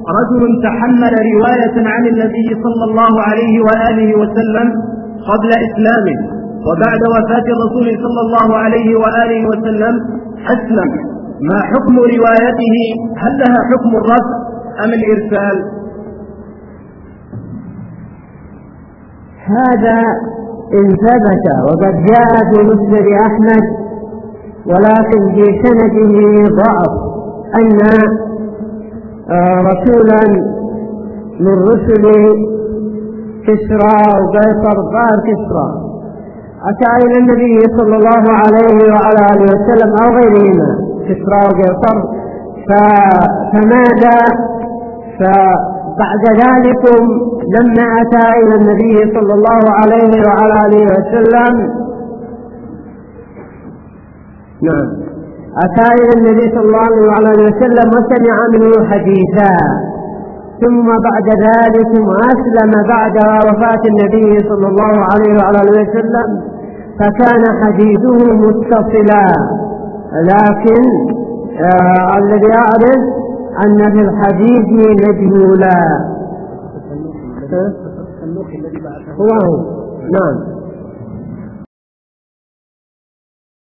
رجل تحمل رواية عن النبي صلى الله عليه وآله وسلم قبل إسلامه، وبعد وفاة الرسول صلى الله عليه وآله وسلم أسلم، ما حكم روايته؟ هل لها حكم الرفع أم الإرسال؟ هذا إن ثبت، وقد جاء في مسند أحمد ولكن في سنده ضعف، أن رسولا من رسل كسرى وقيصر قال كسرى أتى إلى النبي صلى الله عليه وعلى آله وسلم أو غيرهما كسرى وقيصر فماذا؟ فبعد ذلك لما أتى إلى النبي صلى الله عليه وعلى آله وسلم أتى إلى النبي صلى الله عليه وسلم وسمع منه حديثا، ثم بعد ذلك أسلم بعد وفاة النبي صلى الله عليه وعلى آله وسلم، فكان حديثه متصلا، لكن الذي أعرف أن في الحديث مجهولا. هو نعم.